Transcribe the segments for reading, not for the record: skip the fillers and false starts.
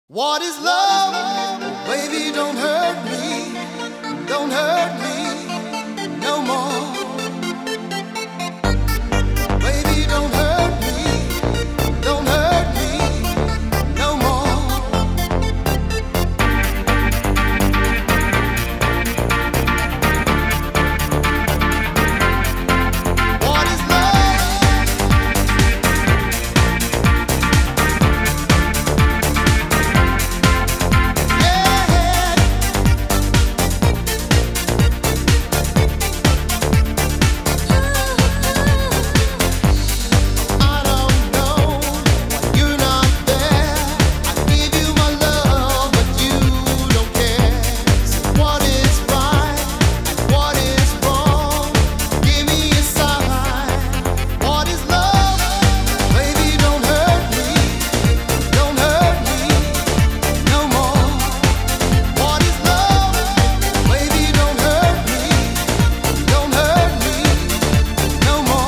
What is love? Baby, don't hurt me no more. Baby, don't hurt me no more. What is love? Yeah. I don't know, you're not there. I give you my love, but you don't care. So what is right and what is wrong? Give me a sign. What is love? Baby, don't hurt me no more. What is love? Baby, don't hurt me no more.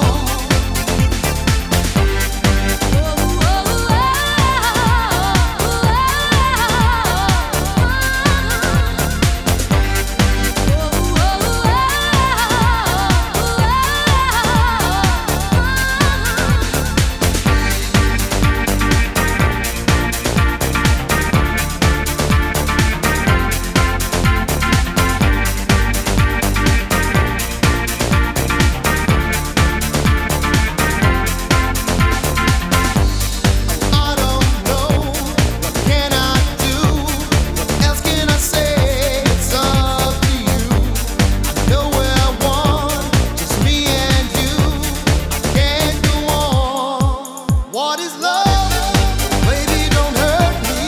I don't know, what can I do? What else can I say? It's up to you. I know where I want, just me and you. I can't go on. What is love? Baby, don't hurt me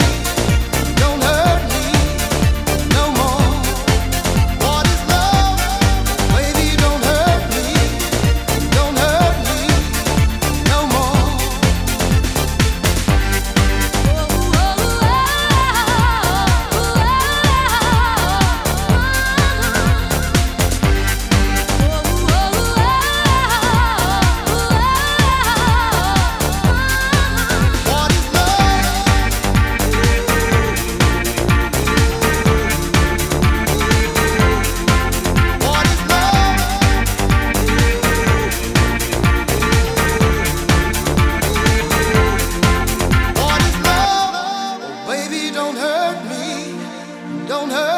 no more. What is love? Baby, don't hurt me no more. What is love? What is love? What is love? Oh, baby, don't hurt me. Don't hurt